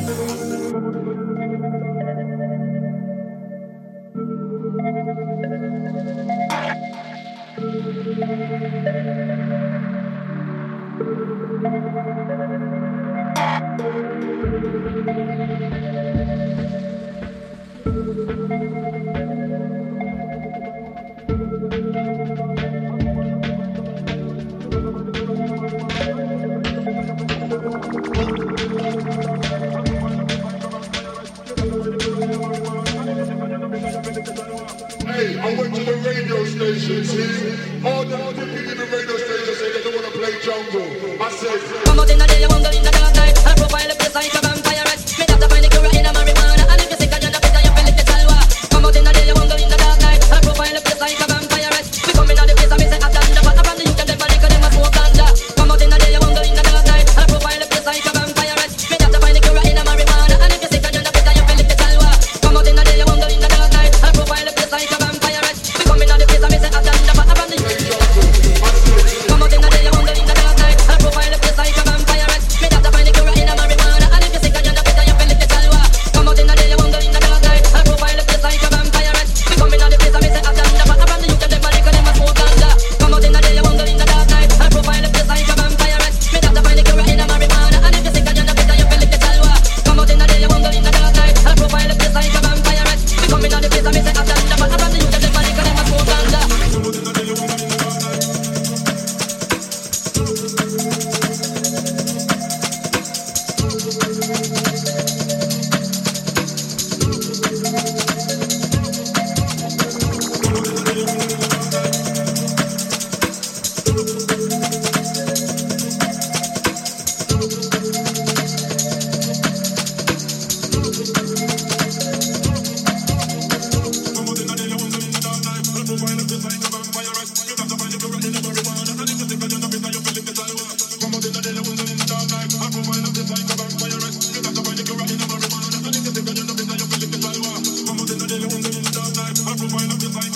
Hey, I went to the radio station, see? All the people in the radio station said they don't want to play jungle. I said, come out in the day, you won't go in the dark night. I profile the place like a vampire. Me have to find the cure in a marijuana. And if you sick and you're not fit, you feel it, it's alwa. Come out in the day, you won't go in the dark night. I profile the place like a vampire. We come in the place and me say, I stand up. I from the youth and them body, cause them a smoke ganja. Come out in the day, you won't go in the dark night. I profile the place like a vampire. Me have to find the cure in a marijuana. And if you sick and you're not fit, you feel it, it's alwa. Come out in the day, you won't go in the dark night. I profile the place like a vampire. We come in the place and me say, I stand up. I from the youth. Come out in the day, you won't go in the dark night. I profile the place like a vampire. Me have to find the cure in a marijuana. And if you sick and you're not fit, you feel it, it's alwa. Come out in the day, you won't go in the dark night. I profile the place like a vampire. We come in the place and me say, I stand up. I from the youth and them body, cause them a smoke ganja. Come out in the day, you won't go in the dark night. I profile the place like a vampire. Me have to find the cure in a marijuana. And if you sick and you're not fit, you feel it, it's alwa. Come out in the day, you won't go in the dark night. I profile the place like a vampire. We come in the place and me say, I stand up. I from the youth and them body, cause them a smoke ganja. I provide a